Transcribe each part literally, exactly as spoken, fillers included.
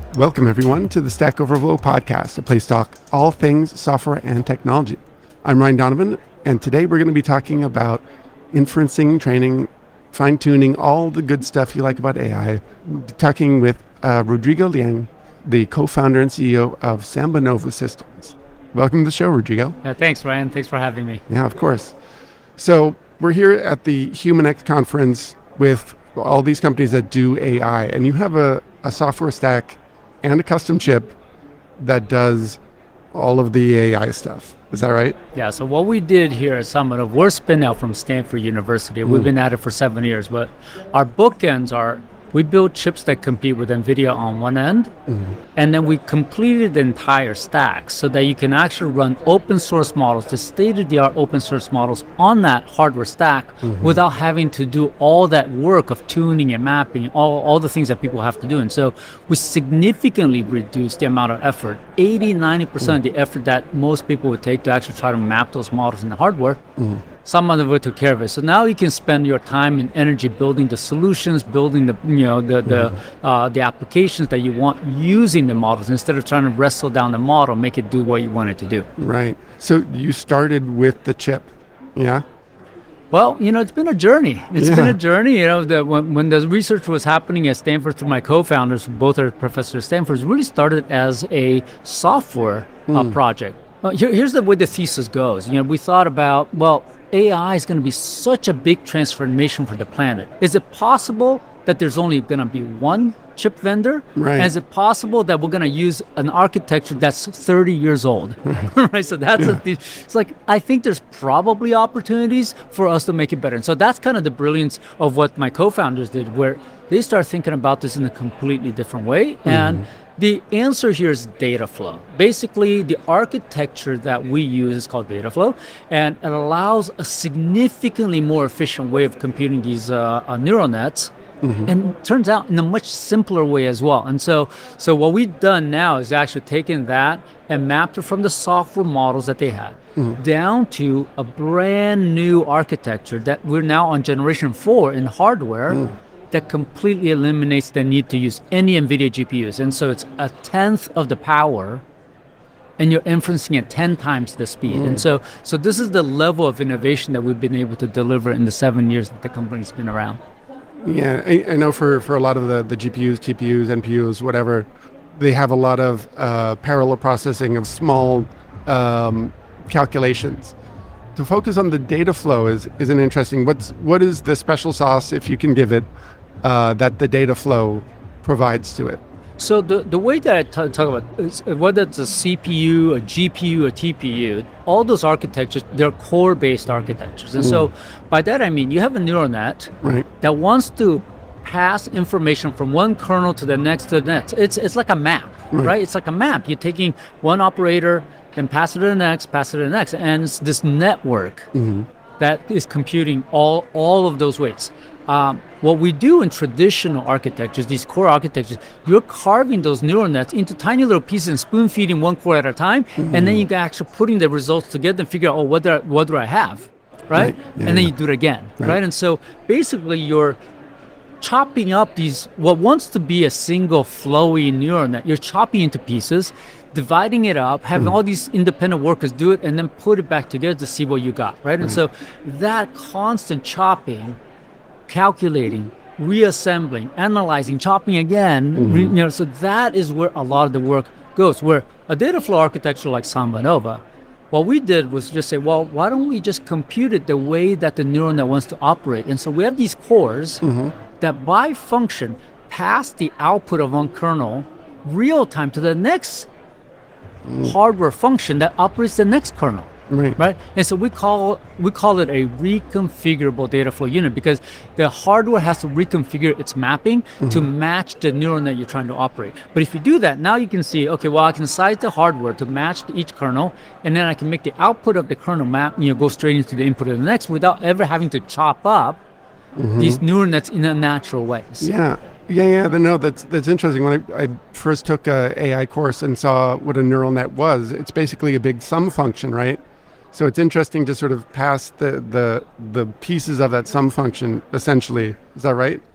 Welcome, everyone, to the Stack Overflow podcast, a place to talk all things software and technology. I'm Ryan Donovan, and today we're going to be talking about inferencing, training, fine-tuning, all the good stuff you like about A I. Talking with uh, Rodrigo Liang, the co-founder and C E O of SambaNova Systems. Welcome to the show, Rodrigo. Yeah, thanks, Ryan. Thanks for having me. Yeah, of course. So we're here at the HumanX conference with all these companies that do A I, and you have a, a software stack and a custom chip that does all of the A I stuff. Is that right? Yeah, so what we did here at Summit, we're spin out from Stanford University. We've been at it for seven years, but our bookends are we build chips that compete with NVIDIA on one end, Mm-hmm. and then we completed the entire stack so that you can actually run open source models, the state-of-the-art open source models on that hardware stack Mm-hmm. without having to do all that work of tuning and mapping, all, all the things that people have to do. And so we significantly reduced the amount of effort, eighty, ninety percent of the effort that most people would take to actually try to map those models in the hardware. Someone of it took care of it. So now you can spend your time and energy building the solutions, building the you know the the uh, the applications that you want using the models instead of trying to wrestle down the model, make it do what you want it to do. Right. So you started with the chip, yeah? Well, you know, it's been a journey. It's been Yeah. a journey. You know, the, when, when the research was happening at Stanford through my co-founders, who both are professors at Stanford, it really started as a software uh, project. Uh, here, here's the way the thesis goes. You know, we thought about, well, A I is going to be such a big transformation for the planet. Is it possible that there's only going to be one chip vendor? Right. And is it possible that we're going to use an architecture that's thirty years old? Right. So that's a the, it's like I think there's probably opportunities for us to make it better. And so that's kind of the brilliance of what my co-founders did, where they start thinking about this in a completely different way. And the answer here is data flow. Basically, the architecture that we use is called data flow, and it allows a significantly more efficient way of computing these uh, uh, neural nets. And it turns out in a much simpler way as well. And so, so what we've done now is actually taken that and mapped it from the software models that they had down to a brand new architecture that we're now on generation four in hardware that completely eliminates the need to use any NVIDIA G P Us. And so it's a tenth of the power and you're inferencing at ten times the speed. And so, so this is the level of innovation that we've been able to deliver in the seven years that the company's been around. Yeah, I, I know for, for a lot of the, the G P Us, T P Us, N P Us, whatever, they have a lot of uh, parallel processing of small um, calculations. To focus on the data flow is, is an interesting, what's, what is the special sauce, if you can give it, uh, that the data flow provides to it? So the, the way that I t- talk about is whether it's a C P U, a G P U, a T P U, all those architectures, they're core-based architectures. And so by that I mean you have a neural net Right. that wants to pass information from one kernel to the next to the next. It's it's like a map, right? It's like a map. You're taking one operator, then pass it to the next, pass it to the next. And it's this network that is computing all, all of those weights. Um, what we do in traditional architectures, these core architectures, you're carving those neural nets into tiny little pieces and spoon feeding one core at a time, and then you're actually putting the results together and figure out, oh, what do I, what do I have, right? Right. Yeah, and then yeah. you do it again, Right. right? And so basically you're chopping up these, what wants to be a single flowy neural net, you're chopping into pieces, dividing it up, having all these independent workers do it, and then put it back together to see what you got, right? And so that constant chopping, calculating, reassembling, analyzing, chopping again, re, you know, so that is where a lot of the work goes. Where a data flow architecture like SambaNova, what we did was just say, well, why don't we just compute it the way that the neural net wants to operate? And so we have these cores that by function pass the output of one kernel real time to the next hardware function that operates the next kernel. Right. Right, and so we call we call it a reconfigurable data flow unit because the hardware has to reconfigure its mapping to match the neural net you're trying to operate. But if you do that, now you can see, okay, well, I can size the hardware to match each kernel, and then I can make the output of the kernel map, you know, go straight into the input of the next without ever having to chop up these neural nets in a natural way. Yeah. Yeah, yeah, but no, that's that's interesting. When I, I first took a A I course and saw what a neural net was, it's basically a big sum function, right? So it's interesting to sort of pass the the the pieces of that sum function, essentially. Is that right?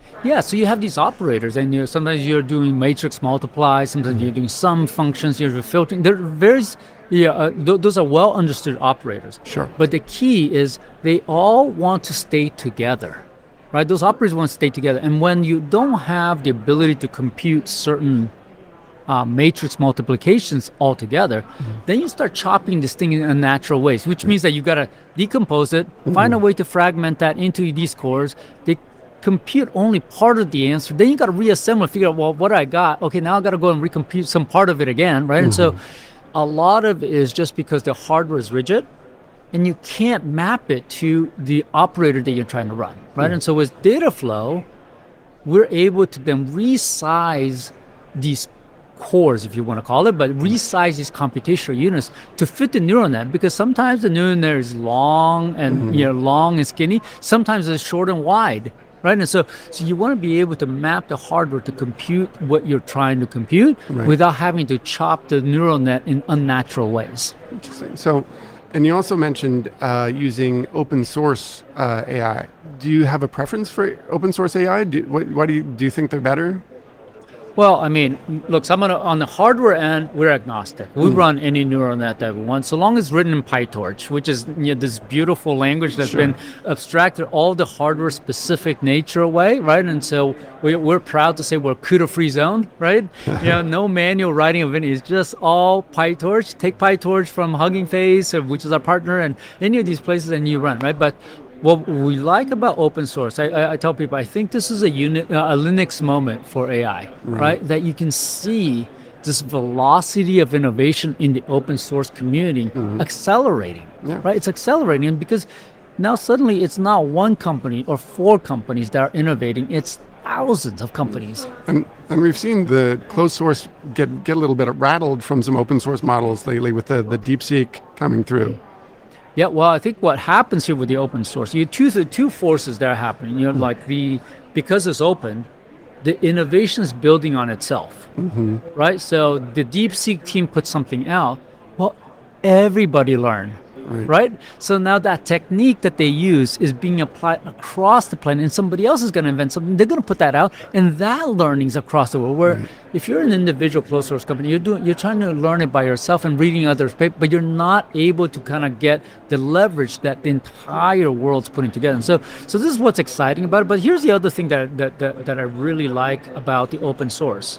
Yeah, so you have these operators, and you sometimes you're doing matrix multiply, sometimes you're doing some functions, you're filtering. They're very, s- yeah, uh, th- those are well understood operators. Sure. But the key is they all want to stay together, right? Those operators want to stay together, and when you don't have the ability to compute certain uh, matrix multiplications altogether, then you start chopping this thing in unnatural ways, which means that you got to decompose it, find a way to fragment that into these cores. They compute only part of the answer. Then you got to reassemble, figure out, well, what I got? Okay, now I got to go and recompute some part of it again, right? And so a lot of it is just because the hardware is rigid and you can't map it to the operator that you're trying to run, right? And so with data flow, we're able to then resize these cores, if you want to call it, but resize these computational units to fit the neural net, because sometimes the neural net is long and you know long and skinny, sometimes it's short and wide, right? And so so you want to be able to map the hardware to compute what you're trying to compute Right. without having to chop the neural net in unnatural ways. Interesting. So, and you also mentioned uh, using open source uh, A I. Do you have a preference for open source A I? Do, what, why do you do you think they're better? Well, I mean, look, someone on the hardware end, we're agnostic. We run any neural net that we want, so long as it's written in PyTorch, which is you know, this beautiful language that's Sure. been abstracted all the hardware-specific nature away, right? And so we, we're proud to say we're CUDA-free zone, right? you know, no manual writing of any. It's just all PyTorch. Take PyTorch from Hugging Face, uh, which is our partner, and any of these places, and you run, right? But what we like about open source, I, I, I tell people, I think this is a unit, uh, a Linux moment for A I, right? That you can see this velocity of innovation in the open source community accelerating, Yeah. right? It's accelerating because now suddenly it's not one company or four companies that are innovating; it's thousands of companies. And and we've seen the closed source get get a little bit rattled from some open source models lately with the the DeepSeek coming through. Yeah, well, I think what happens here with the open source, you two the two forces that are happening. You know, like the because it's open, the innovation is building on itself, right? So the DeepSeek team put something out. Well, everybody learned, Right. right? So now that technique that they use is being applied across the planet, and somebody else is going to invent something. They're going to put that out, and that learning's across the world. Where if you're an individual closed source company, you're doing, you're trying to learn it by yourself and reading others' paper, but you're not able to kind of get the leverage that the entire world's putting together. And so, so this is what's exciting about it. But here's the other thing that that that, that I really like about the open source.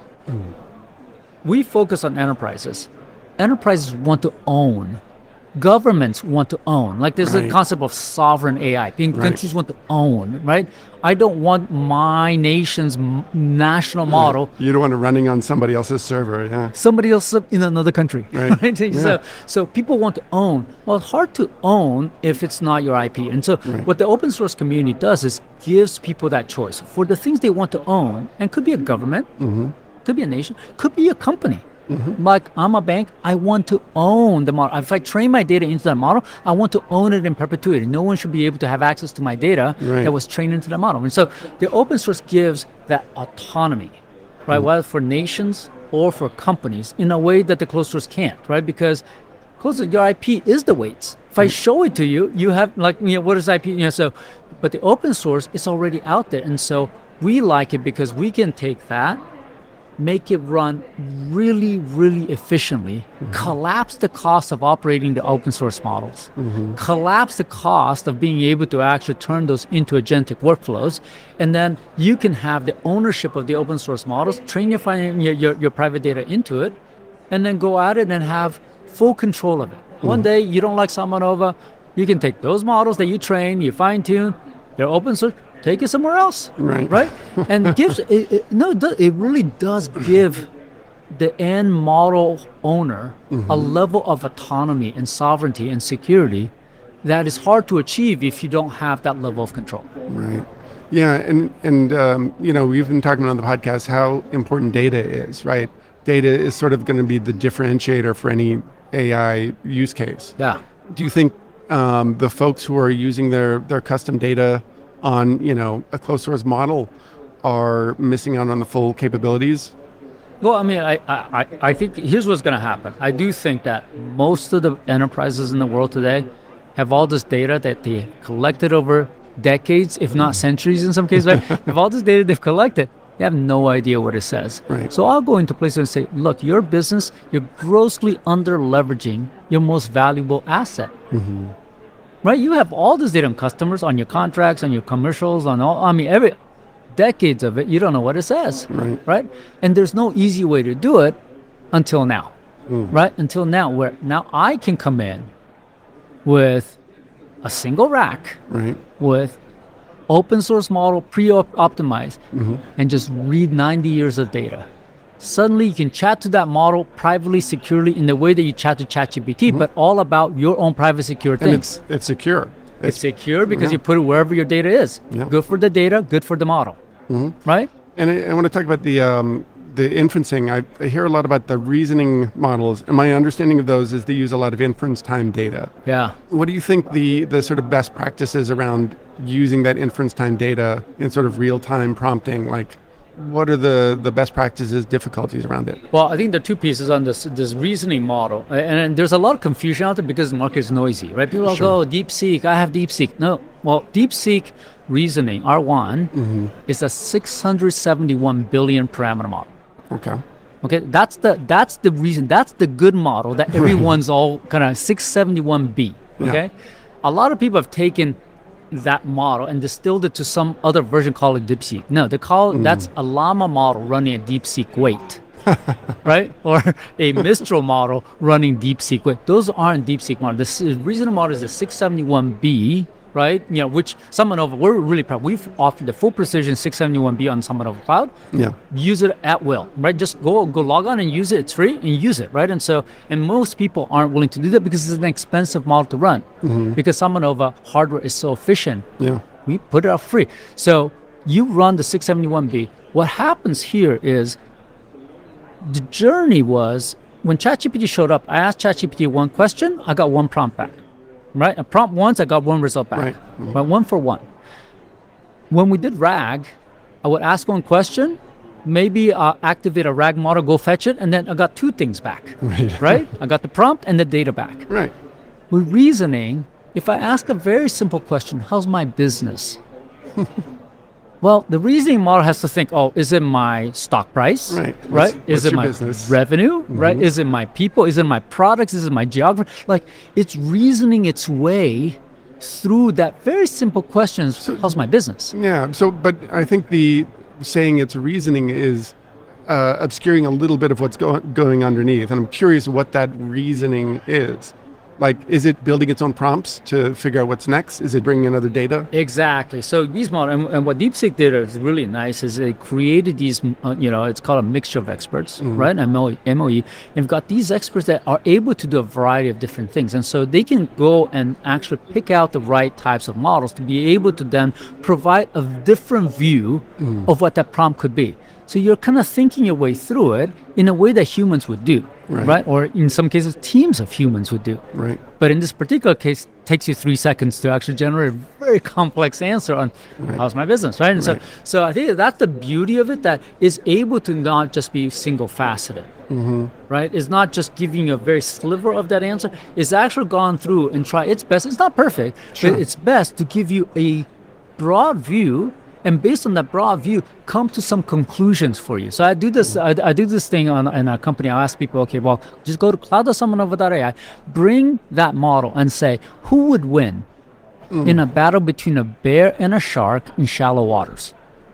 We focus on enterprises. Enterprises want to own. Governments want to own. Like there's Right. a concept of sovereign A I. Being Right. countries want to own, right? I don't want my nation's m- national model You don't want it running on somebody else's server. Yeah. somebody else in another country. Right. Right? Yeah. So, so people want to own. Well, it's hard to own if it's not your I P. And so, Right. what the open source community does is gives people that choice for the things they want to own, and could be a government, could be a nation, could be a company. Like I'm a bank, I want to own the model. If I train my data into that model, I want to own it in perpetuity. No one should be able to have access to my data Right. that was trained into that model. And so the open source gives that autonomy, right? Whether for nations or for companies in a way that the closed source can't, right? Because closed source, your I P is the weights. If I show it to you, you have like, you know, what is I P? You know, so, but the open source is already out there. And so we like it because we can take that, make it run really, really efficiently, collapse the cost of operating the open source models, collapse the cost of being able to actually turn those into agentic workflows, and then you can have the ownership of the open source models, train your, fi- your, your, your private data into it, and then go at it and have full control of it. One day you don't like Salmanova, you can take those models that you train, you fine tune, they're open source, take it somewhere else, Right. right? And gives it, it, no, it, does, it really does give the end model owner a level of autonomy and sovereignty and security that is hard to achieve if you don't have that level of control. Right. Yeah, and and um, you know, we've been talking on the podcast how important data is, right? Data is sort of going to be the differentiator for any A I use case. Yeah. Do you think um, the folks who are using their their custom data on, you know, a closed source model are missing out on the full capabilities? Well, I mean, I, I, I- I think here's what's going to happen. I do think that most of the enterprises in the world today have all this data that they collected over decades, if not centuries in some cases, right? With all this data they've collected, they have no idea what it says. Right. So I'll go into places and say, look, your business, you're grossly under leveraging your most valuable asset. Mm-hmm. Right? You have all this data on customers, on your contracts, on your commercials, on all, I mean, every decades of it, you don't know what it says. Right. Right? And there's no easy way to do it until now. Mm. Right? Until now, where now I can come in with a single rack, Right. with open source model, pre-optimized, Mm-hmm. and just read ninety years of data. Suddenly you can chat to that model privately, securely, in the way that you chat to ChatGPT, but all about your own private secure And things. it's it's secure. It's secure because yeah. you put it wherever your data is. Yeah. Good for the data, good for the model. Right? And I, I want to talk about the um, the inferencing. I, I hear a lot about the reasoning models, and my understanding of those is they use a lot of inference time data. Yeah. What do you think the the sort of best practices around using that inference time data in sort of real time prompting? Like, what are the the best practices, difficulties around it? Well, I think there are two pieces on this this reasoning model, and, and there's a lot of confusion out there because the market is noisy, right? People are Sure. like, oh, DeepSeek, I have DeepSeek. No, well, DeepSeek reasoning R one Mm-hmm. is a six hundred seventy-one billion parameter model. Okay. Okay, that's the that's the reason. That's the good model that everyone's all kind of six seventy-one B. Yeah. Okay, a lot of people have taken that model and distilled it to some other version called it DeepSeek. No, they call Mm. that's a Llama model running a DeepSeek weight, right? Or a Mistral model running DeepSeek weight. Those aren't DeepSeek models. The s- reasoning model is the six seventy-one B, right? You know, which SummerNova, we're really proud. We've offered the full precision six seventy-one B on SummerNova Cloud. Yeah. Use it at will, right? Just go go log on and use it. It's free and use it, right? And so, and most people aren't willing to do that because it's an expensive model to run. Because SummerNova hardware is so efficient, Yeah. we put it out free. So you run the six seventy-one B. What happens here is the journey was when ChatGPT showed up. I asked ChatGPT one question, I got one prompt back. Right? A prompt once, I got one result back. Right. Mhm. But one for one. When we did RAG, I would ask one question, maybe uh, activate a RAG model, go fetch it, and then I got two things back. Right. Right? I got the prompt and the data back. Right. With reasoning, if I ask a very simple question, how's my business? Well, the reasoning model has to think, oh, is it my stock price? Right. Right? What's- is what's it your my business? revenue? Right? Is it my people? Is it my products? Is it my geography? Like, it's reasoning its way through that very simple questions, how's my business? Yeah. So, but I think the saying it's reasoning is uh, obscuring a little bit of what's go- going underneath. And I'm curious what that reasoning is. Like, is it building its own prompts to figure out what's next? Is it bringing in other data? Exactly. So these models, and, and what DeepSeek did is really nice is they created these, uh, you know, it's called a mixture of experts, right? M O E. M O E. And you've got these experts that are able to do a variety of different things. And so they can go and actually pick out the right types of models to be able to then provide a different view of what that prompt could be. So you're kind of thinking your way through it in a way that humans would do, Right. right? Or in some cases, teams of humans would do. Right. But in this particular case, it takes you three seconds to actually generate a very complex answer on how's my business, right? And Right. so, so I think that's the beauty of it, that is able to not just be single faceted, right? It's not just giving you a very sliver of that answer. It's actually gone through and try its best. It's not perfect, Sure. but it's best to give you a broad view, and based on that broad view, come to some conclusions for you. So I do this. I, I do this thing on in our company. I ask people, okay, well, just go to cloud dot summonova dot A I, bring that model, and say who would win in a battle between a bear and a shark in shallow waters.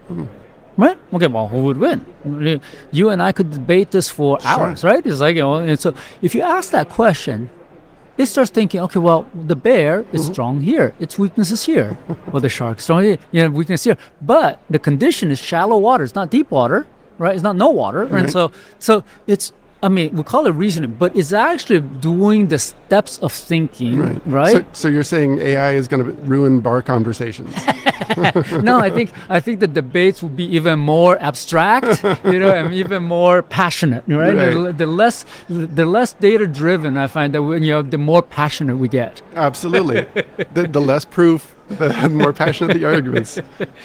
Right? Okay, well, who would win? You and I could debate this for hours, right? It's like, you know, and so if you ask that question, it starts thinking, okay, well, the bear is strong here. Its weakness is here. Well, the shark is strong here. You know, weakness here. But the condition is shallow water. It's not deep water, right? It's not no water. And so, so it's, I mean, we call it reasoning, but it's actually doing the steps of thinking, right? So, so you're saying A I is going to ruin bar conversations? No, I think I think the debates will be even more abstract, you know, and even more passionate, right? Right. The, the less the less data driven, I find that when you know, the more passionate we get. Absolutely. the, the less proof, the more passionate the arguments.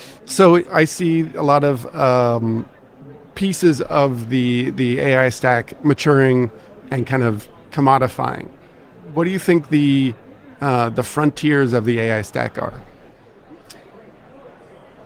So I see a lot of um, pieces of the the A I stack maturing and kind of commodifying. What do you think the uh, the frontiers of the A I stack are?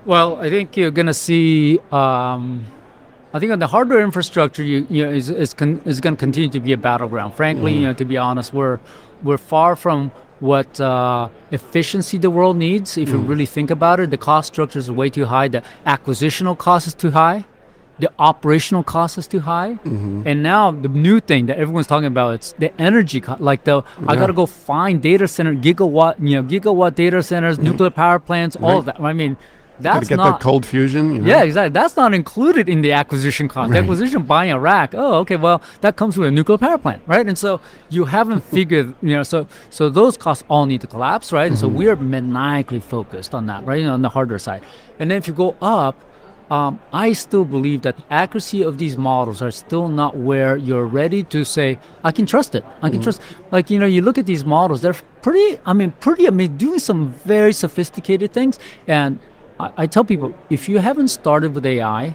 Well, I think you're going to see. Um, I think on the hardware infrastructure, you, you know, is is, con- is going to continue to be a battleground. Frankly, you know, to be honest, we're we're far from what uh, efficiency the world needs. If you really think about it, the cost structure is way too high. The acquisitional cost is too high. The operational cost is too high. And now the new thing that everyone's talking about, it's the energy co- like the I Yeah. got to go find data center gigawatt, you know, gigawatt data centers, nuclear power plants, all of that. I mean, Got to that's get not that cold fusion. You know? yeah, exactly. That's not included in the acquisition cost. The Right. acquisition buying a rack. Oh, okay. Well, that comes with a nuclear power plant, right? And so you haven't figured, you know, so so those costs all need to collapse, right? And so we are maniacally focused on that, right? You know, on the hardware side. And then if you go up, um, I still believe that the accuracy of these models are still not where you're ready to say, I can trust it. I can trust, like, you know, you look at these models, they're pretty, I mean, pretty, I mean, doing some very sophisticated things. And I, I tell people, if you haven't started with A I,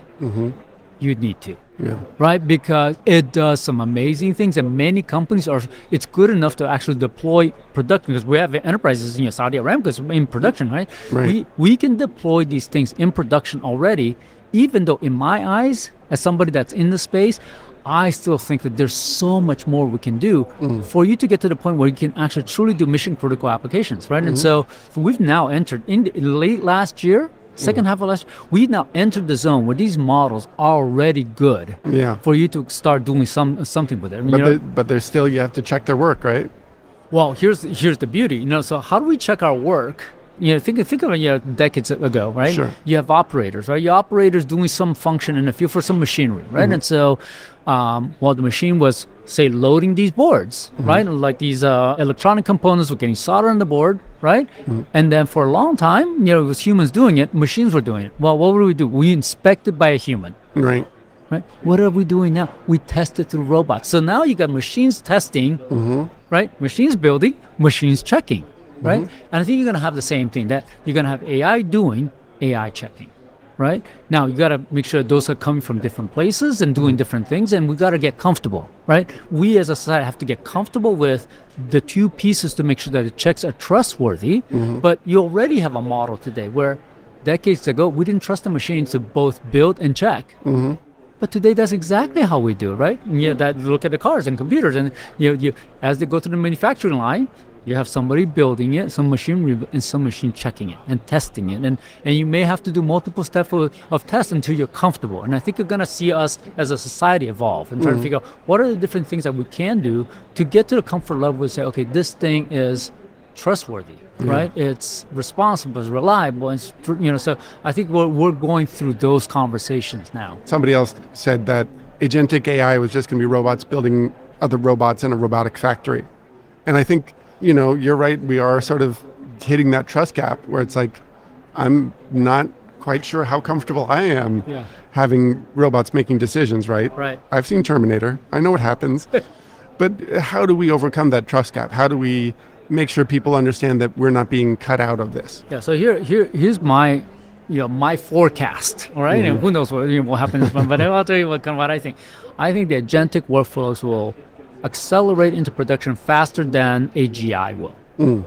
you need to, Yeah. right? Because it does some amazing things, and many companies are. It's good enough to actually deploy production because we have enterprises, you know, Saudi Aramco is in production, right? Right. We we can deploy these things in production already, even though in my eyes, as somebody that's in the space, I still think that there's so much more we can do for you to get to the point where you can actually truly do mission critical applications, right? And so we've now entered in the, late last year, second half of last year, we've now entered the zone where these models are already good Yeah. for you to start doing some something with it. I mean, But you know, there, but there's still, you have to check their work, right? well, here's here's the beauty. You know, so how do we check our work? You know, think think of it, you know, decades ago, right? Sure. You have operators, right? Your operators doing some function in the field for some machinery, right? And so, um, while the machine was, say, loading these boards, right? Like these uh, electronic components were getting soldered on the board, right? And then for a long time, you know, it was humans doing it, machines were doing it. Well, what would we do? We inspected by a human. Right. Right? What are we doing now? We test it through robots. So now you got machines testing, right? Machines building, machines checking, right? And I think you're going to have the same thing, that you're going to have A I doing, A I checking, right? Now you got to make sure those are coming from different places and doing different things, and we got to get comfortable, right? We as a society have to get comfortable with the two pieces to make sure that the checks are trustworthy. But you already have a model today where decades ago we didn't trust the machines to both build and check. But today, that's exactly how we do, right? Yeah, that look at the cars and computers, and you, you as they go through the manufacturing line, you have somebody building it, some machinery, and some machine checking it and testing it, and and you may have to do multiple steps of, of tests until you're comfortable. And I think you're gonna see us as a society evolve and try to figure out what are the different things that we can do to get to the comfort level and say, okay, this thing is trustworthy, right? It's responsible, it's reliable, it's, tr- you know. So I think we're we're going through those conversations now. Somebody else said that agentic A I was just going to be robots building other robots in a robotic factory. And I think, you know, you're right. We are sort of hitting that trust gap where it's like, I'm not quite sure how comfortable I am Yeah. having robots making decisions, right? Right. I've seen Terminator. I know what happens. But how do we overcome that trust gap? How do we make sure people understand that we're not being cut out of this? Yeah. So here, here, here's my, you know, my forecast. All right, and who knows what you know, will happen this month, but I'll tell you what kind of what I think. I think the agentic workflows will accelerate into production faster than A G I will.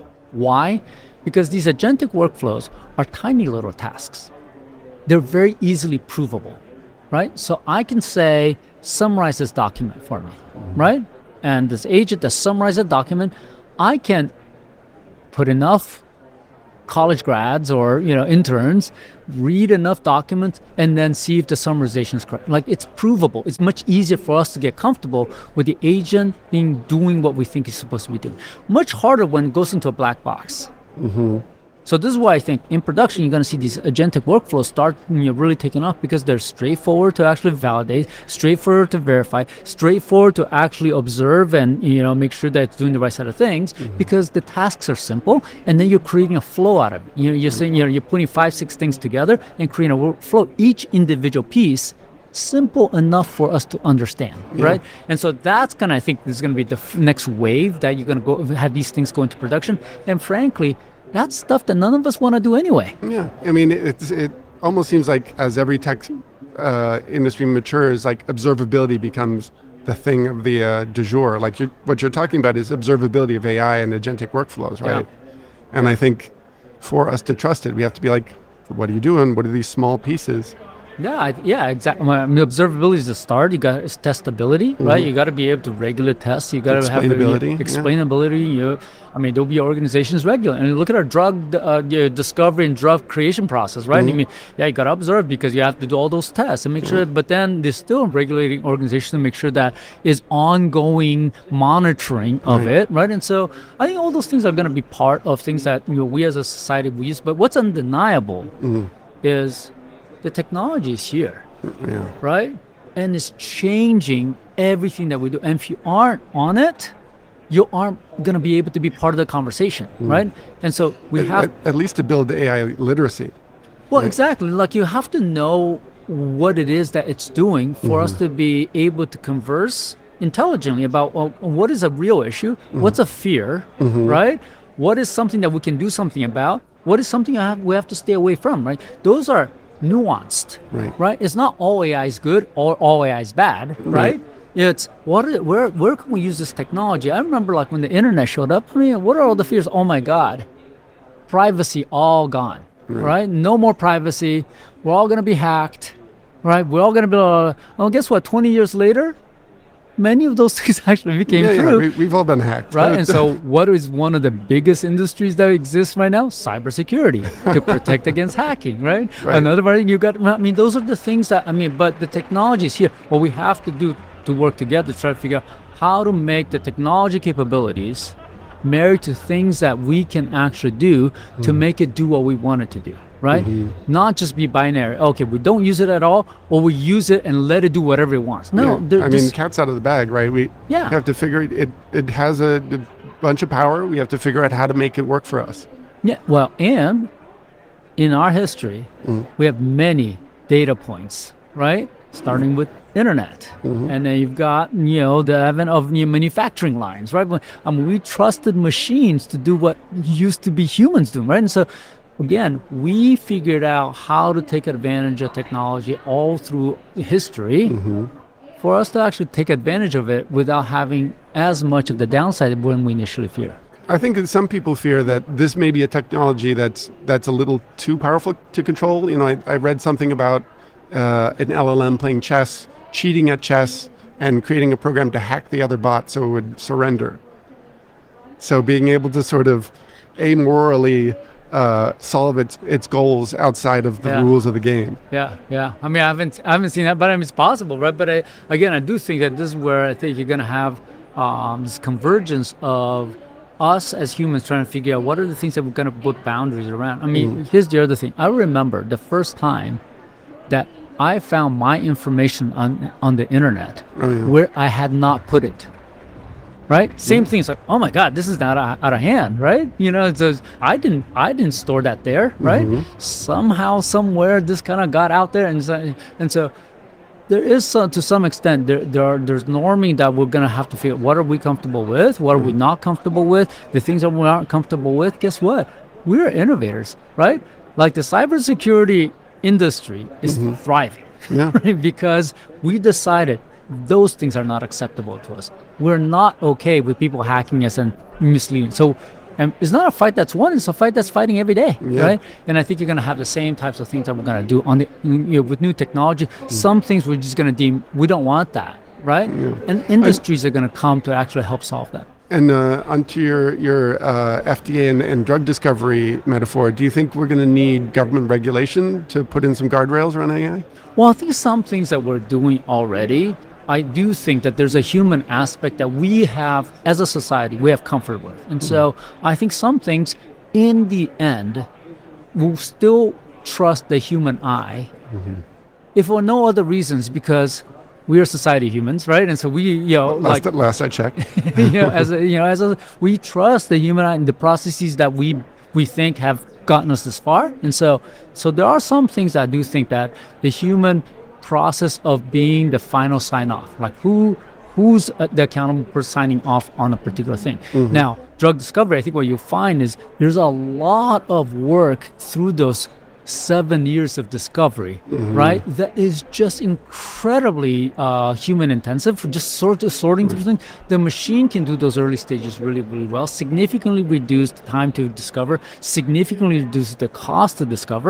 Why? Because these agentic workflows are tiny little tasks. They're very easily provable, right? So I can say, summarize this document for me, right? And this agent that summarizes the document, I can put enough college grads or you know interns read enough documents and then see if the summarization is correct. Like, it's provable. It's much easier for us to get comfortable with the agent being doing what we think it's supposed to be doing. Much harder when it goes into a black box. So this is why I think in production you're going to see these agentic workflows start you know, really taking off, because they're straightforward to actually validate, straightforward to verify, straightforward to actually observe and you know make sure that it's doing the right set of things, because the tasks are simple, and then you're creating a flow out of it. You know, you're saying you know you're putting five, six things together and creating a workflow. Each individual piece simple enough for us to understand, right? And so that's gonna, I think, is gonna be the f- next wave that you're gonna go have these things go into production. And frankly, that's stuff that none of us want to do anyway. Yeah, I mean, it's it almost seems like as every tech uh, industry matures, like observability becomes the thing of the uh, du jour. Like you're, what you're talking about is observability of A I and agentic workflows, right? And I think for us to trust it, we have to be like, what are you doing? What are these small pieces? Yeah, I, yeah, exactly. I mean, observability is the start. You got is testability, right? You got to be able to regular test. You got to have the, Explainability, yeah. explainability. You, I mean, there'll be organizations regular. And look at our drug uh, yeah, discovery and drug creation process, right? I mean, yeah, you got to observe because you have to do all those tests and make sure. But then there's still regulating organizations to make sure that is ongoing monitoring of Right. it, right? And so I think all those things are going to be part of things that you know we as a society we use. But what's undeniable is the technology is here, Yeah. right? And it's changing everything that we do. And if you aren't on it, you aren't going to be able to be part of the conversation, right? And so we have, At, at least to build A I literacy. well, exactly. Like you have to know what it is that it's doing for us to be able to converse intelligently about well, what is a real issue, what's a fear, right? What is something that we can do something about? What is something I have, we have to stay away from, right? Those are nuanced, Right. right? It's not all A I is good or all A I is bad, right? It's what are, where where can we use this technology? I remember like when the internet showed up. I mean, what are all the fears? Oh my God, privacy all gone, right? No more privacy. We're all gonna be hacked, right? We're all gonna be. Uh, well, guess what? Twenty years later, many of those things actually became Yeah, yeah. true. We, we've all been hacked. Right, and so what is one of the biggest industries that exists right now? Cybersecurity to protect against hacking, right? Right. Another one you got. I mean, those are the things that I mean. But the technology is here. What we have to do to work together to try to figure out how to make the technology capabilities married to things that we can actually do to make it do what we want it to do. Right? Not just be binary. Okay, we don't use it at all, or we use it and let it do whatever it wants. No, Yeah. there- I this- mean, cat's out of the bag, right? We Yeah. have to figure it, it. It has a, a bunch of power. We have to figure out how to make it work for us. Yeah, well, and in our history, we have many data points, right? Starting with internet, and then you've got you know the advent of new manufacturing lines, right? When- I mean, we trusted machines to do what used to be humans doing, right? And so, again, we figured out how to take advantage of technology all through history. For us to actually take advantage of it without having as much of the downside when we initially fear. I think that some people fear that this may be a technology that's that's a little too powerful to control. You know, I, I read something about uh, an L L M playing chess, cheating at chess, and creating a program to hack the other bot so it would surrender. So being able to sort of amorally uh, solve its its goals outside of the Yeah. rules of the game. Yeah, yeah. I mean, I haven't, I haven't seen that, but I mean, it's possible, right? But I, again, I do think that this is where I think you're going to have um, this convergence of us as humans trying to figure out what are the things that we're going to put boundaries around. I mean, here's the other thing. I remember the first time that I found my information on on the internet where I had not put it. Right? Same thing. It's like, oh my God, this is not out out of hand, right? You know, it's just, I didn't, I didn't store that there, right? Somehow, somewhere, this kind of got out there, and so, and so, there is some, to some extent, there, there are, there's norming that we're gonna have to figure. What are we comfortable with? What are we not comfortable with? The things that we aren't comfortable with. Guess what? We're innovators, right? Like the cybersecurity industry is thriving, Yeah. right? Because we decided those things are not acceptable to us. We're not okay with people hacking us and misleading. So, and it's not a fight that's won; it's a fight that's fighting every day, Yeah. right? And I think you're going to have the same types of things that we're going to do on the you know, with new technology. Some things we're just going to deem we don't want that, right? And industries are going to come to actually help solve that. And uh, onto your your uh, F D A and, and drug discovery metaphor, do you think we're going to need government regulation to put in some guardrails around A I? Well, I think some things that we're doing already, I do think that there's a human aspect that we have, as a society, we have comfort with. And so I think some things, in the end, will still trust the human eye, if for no other reasons, because we are society humans, right? And so we, you know, Last, like, last I checked. you know, as a, you know, as a, we trust the human eye and the processes that we we think have gotten us this far. And so, so there are some things that I do think that the human process of being the final sign off, like who who's uh, the accountable for signing off on a particular thing. Now, drug discovery, I think what you'll find is there's a lot of work through those seven years of discovery, right? That is just incredibly uh, human intensive for just sort of sorting through things. The machine can do those early stages really, really well, significantly reduce the time to discover, significantly reduce the cost to discover,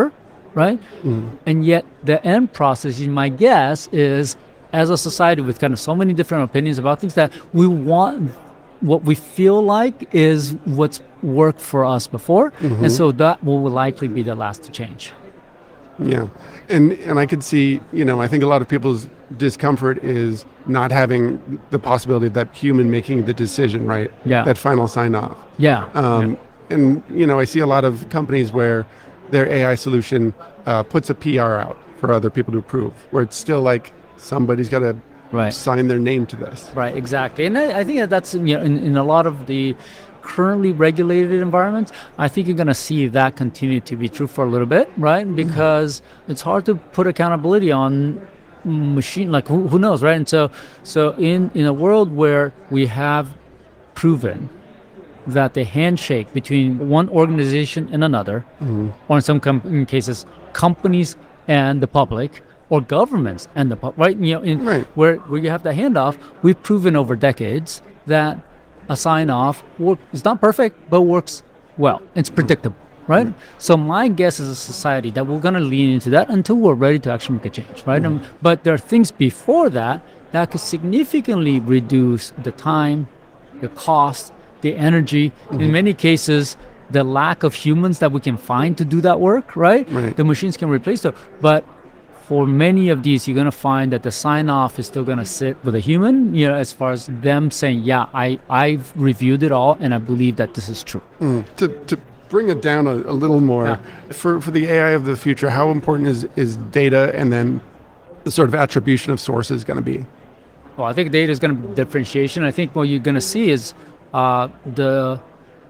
right? And yet the end process, my guess is, as a society with kind of so many different opinions about things, that we want what we feel like is what's worked for us before, and so that will likely be the last to change. Yeah. And and I could see, you know, I think a lot of people's discomfort is not having the possibility of that human making the decision, right? Yeah. That final sign off. Yeah. Um, And, you know, I see a lot of companies where their A I solution uh, puts a P R out for other people to approve, where it's still like somebody's got to Right. sign their name to this. Right, exactly. And I, I think that that's, you know, in, in a lot of the currently regulated environments, I think you're going to see that continue to be true for a little bit, right? Because it's hard to put accountability on machine, like who, who knows, right? And so, so in, in a world where we have proven that the handshake between one organization and another, or in some com- in cases, companies and the public, or governments and the public, right? You know, in, Right. where where you have the handoff, we've proven over decades that a sign off work is not perfect, but works well. It's predictable, right? So my guess as a society that we're going to lean into that until we're ready to actually make a change, right? Um, but there are things before that that could significantly reduce the time, the cost, the energy. In many cases, the lack of humans that we can find to do that work, right? Right. The machines can replace them. But for many of these, you're going to find that the sign off is still going to sit with a human, you know, as far as them saying, yeah, I, I've reviewed it all and I believe that this is true. To, to bring it down a, a little more, Yeah. for, for the A I of the future, how important is, is data and then the sort of attribution of sources going to be? Well, I think data is going to be differentiation. I think what you're going to see is uh, the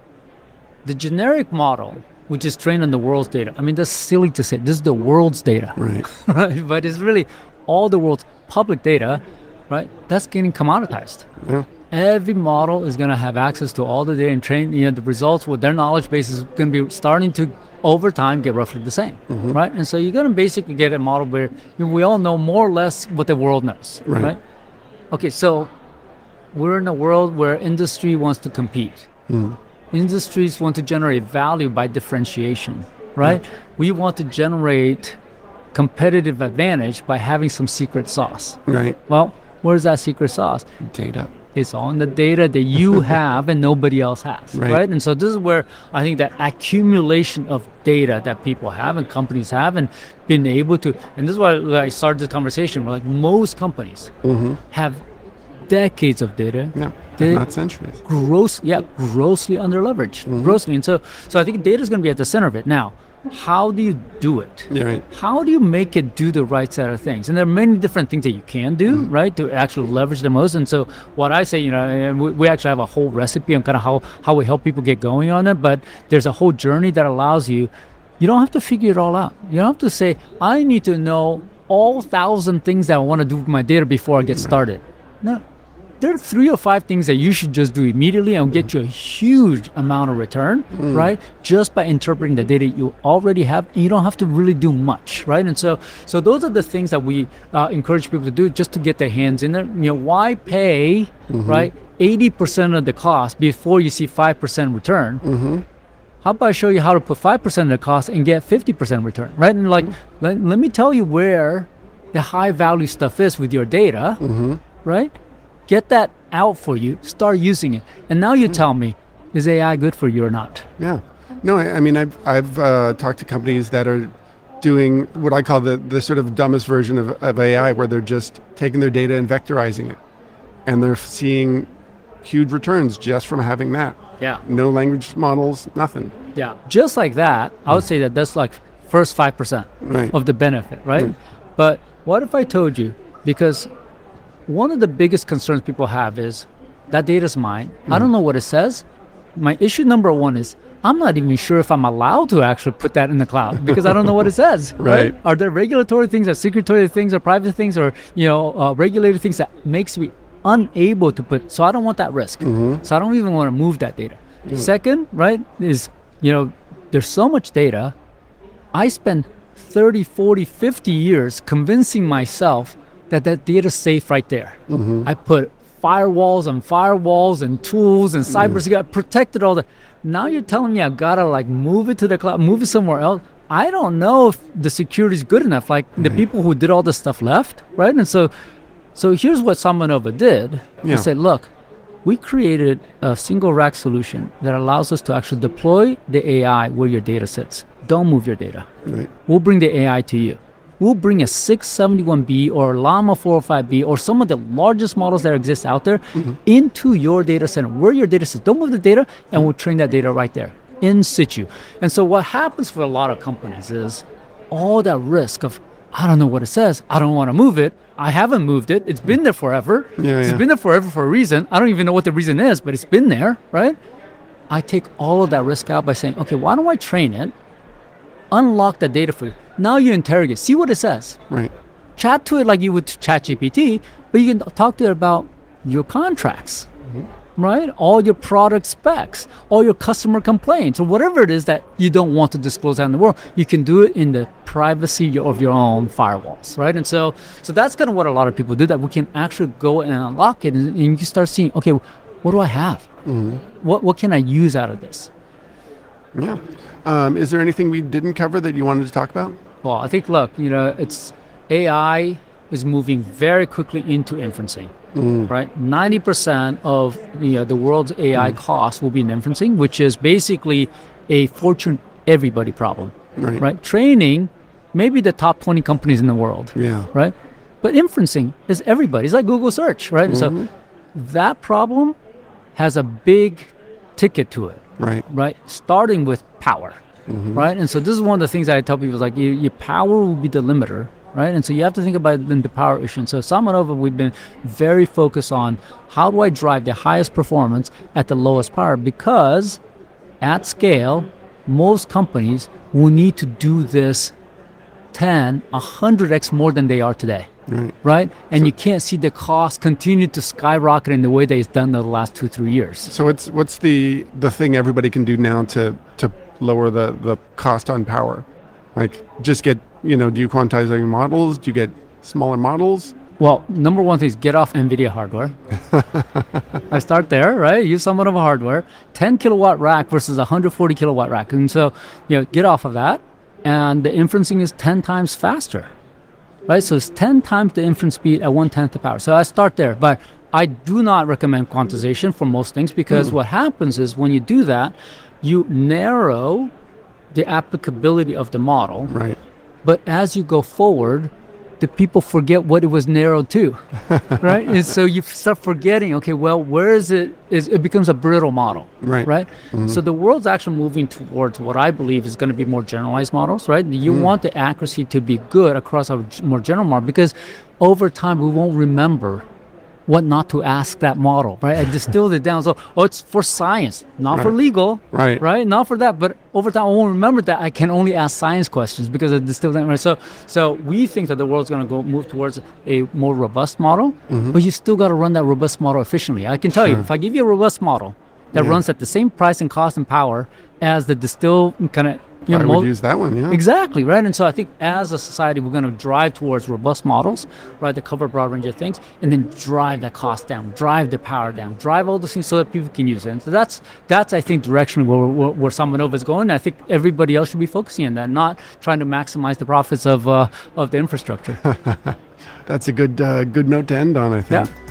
the generic model, which is trained on the world's data. I mean, that's silly to say. This is the world's data, Right. right? But it's really all the world's public data, right? That's getting commoditized. Yeah. Every model is going to have access to all the data and train. You know, the results with their knowledge base is going to be starting to, over time, get roughly the same, right? And so you're going to basically get a model where you know, we all know more or less what the world knows, Right. right? Okay, so we're in a world where industry wants to compete. Industries want to generate value by differentiation, right? We want to generate competitive advantage by having some secret sauce. Right. Well, where's that secret sauce? Data. It's all in the data that you have and nobody else has, Right. right. And so this is where I think that accumulation of data that people have and companies have and been able to, and this is why I started the conversation, where like most companies have decades of data. Yeah. They- Not centuries. gross, yeah, grossly underleveraged, grossly. And so, so I think data is going to be at the center of it. Now, how do you do it? Yeah, right. How do you make it do the right set of things? And there are many different things that you can do, right, to actually leverage the most. And so, what I say, you know, and we, we actually have a whole recipe on kind of how how we help people get going on it. But there's a whole journey that allows you. You don't have to figure it all out. You don't have to say, I need to know all thousand things that I want to do with my data before I get started. No. There are three or five things that you should just do immediately and get you a huge amount of return, right? Just by interpreting the data you already have, and you don't have to really do much, right? And so, so those are the things that we uh, encourage people to do just to get their hands in there. You know, why pay, right, eighty percent of the cost before you see five percent return? How about I show you how to put five percent of the cost and get fifty percent return, right? And like, let, let me tell you where the high value stuff is with your data, right? Get that out for you, start using it. And now you tell me, is A I good for you or not? Yeah. No, I, I mean, I've, I've uh, talked to companies that are doing what I call the, the sort of dumbest version of, of A I, where they're just taking their data and vectorizing it. And they're seeing huge returns just from having that. Yeah. No language models, nothing. Yeah. Just like that, I would say that that's like first five percent Right. of the benefit, right? But what if I told you, because one of the biggest concerns people have is that data's mine. I don't know what it says. My issue number one is I'm not even sure if I'm allowed to actually put that in the cloud because I don't know what it says. Right. Are there regulatory things, or security things, or private things, or you know, uh, regulated things that makes me unable to put? So I don't want that risk. So I don't even want to move that data. Second, right, is you know, there's so much data. I spend thirty, forty, fifty years convincing myself that that data's safe right there. I put firewalls and firewalls and tools and cybersecurity, protected all that. Now you're telling me I gotta like move it to the cloud, move it somewhere else. I don't know if the security is good enough. Like the people who did all this stuff left, right? And so, so here's what SamaNova did. Yeah. They said, look, we created a single rack solution that allows us to actually deploy the A I where your data sits. Don't move your data. Right. We'll bring the A I to you. We'll bring a six seventy-one B or Llama four oh five B or some of the largest models that exist out there mm-hmm. into your data center, where your data sits. Don't move the data, and we'll train that data right there, in situ. And so what happens for a lot of companies is all that risk of, I don't know what it says, I don't want to move it, I haven't moved it, it's been there forever. Yeah, it's yeah. been there forever for a reason. I don't even know what the reason is, but it's been there, right? I take all of that risk out by saying, okay, why don't I train it, unlock the data for you. Now you interrogate, see what it says. Right. Chat to it like you would to ChatGPT, but you can talk to it about your contracts, mm-hmm. right? All your product specs, all your customer complaints, or whatever it is that you don't want to disclose out in the world. You can do it in the privacy of your own firewalls, right? And so, so that's kind of what a lot of people do. That we can actually go and unlock it, and, and you start seeing, okay, what do I have? Mm-hmm. What what can I use out of this? Yeah. Um, is there anything we didn't cover that you wanted to talk about? Well, I think, look, you know, it's A I is moving very quickly into inferencing, mm. right? ninety percent of you know, the world's A I mm. costs will be in inferencing, which is basically a Fortune everybody problem, right? right? Training, maybe the top twenty companies in the world, yeah, right? But inferencing is everybody. It's like Google search, right? Mm-hmm. So that problem has a big ticket to it, right? Right, starting with power. Mm-hmm. Right, and so this is one of the things that I tell people is like you, your power will be the limiter, right? And so you have to think about the power issue. And so SamaNova, we've been very focused on how do I drive the highest performance at the lowest power, because at scale, most companies will need to do this ten, one hundred x more than they are today, right? right? And so, you can't see the cost continue to skyrocket in the way that it's done in the last two, three years. So what's what's the the thing everybody can do now to to lower the, the cost on power? Like just get, you know, do you quantize your models? Do you get smaller models? Well, number one thing is get off NVIDIA hardware. I start there, right? Use some of the hardware. ten kilowatt rack versus a one hundred forty kilowatt rack. And so, you know, get off of that. And the inferencing is ten times faster, right? So it's ten times the inference speed at one tenth the power. So I start there, but I do not recommend quantization for most things, because mm. what happens is when you do that, you narrow the applicability of the model, right? But as you go forward, the people forget what it was narrowed to, right? And so you start forgetting, okay, well, where is it? Is it becomes a brittle model, right? Right. Mm-hmm. So the world's actually moving towards what I believe is going to be more generalized models, right? You mm. want the accuracy to be good across a more general model, because over time we won't remember what not to ask that model, right? I distilled it down. So, oh, it's for science, not right. for legal, right? Right, not for that. But over time, I won't remember that I can only ask science questions because I distilled it. Right? So, so we think that the world's going to go move towards a more robust model, mm-hmm. but you still got to run that robust model efficiently. I can tell sure. you, if I give you a robust model that yeah. runs at the same price and cost and power as the distilled kind of, you know, I would use that one, yeah. Exactly, right? And so I think as a society, we're going to drive towards robust models, right, that cover a broad range of things, and then drive that cost down, drive the power down, drive all those things so that people can use it. And so that's, that's I think, directionally where, where, where SamaNova is going. And I think everybody else should be focusing on that, not trying to maximize the profits of uh, of the infrastructure. That's a good uh, good note to end on, I think. Yeah.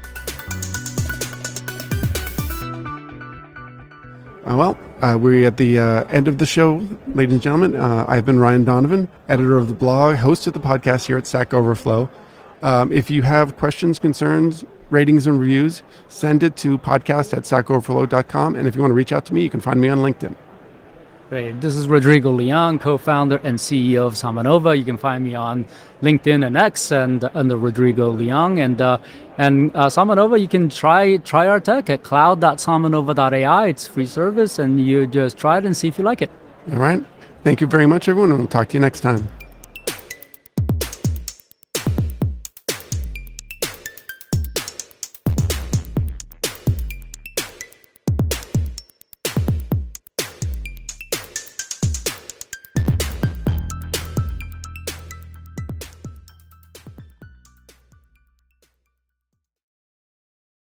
Uh, well, uh, we're at the uh, end of the show, ladies and gentlemen. Uh, I've been Ryan Donovan, editor of the blog, host of the podcast here at Stack Overflow. Um, if you have questions, concerns, ratings, and reviews, send it to podcast at stack overflow dot com. And if you want to reach out to me, you can find me on LinkedIn. Great. This is Rodrigo Leon, co-founder and C E O of SamaNova. You can find me on LinkedIn and X and under Rodrigo Leon. And uh, and uh, SamaNova, you can try try our tech at cloud dot samanova dot a i. It's free service, and you just try it and see if you like it. All right. Thank you very much, everyone, and we'll talk to you next time.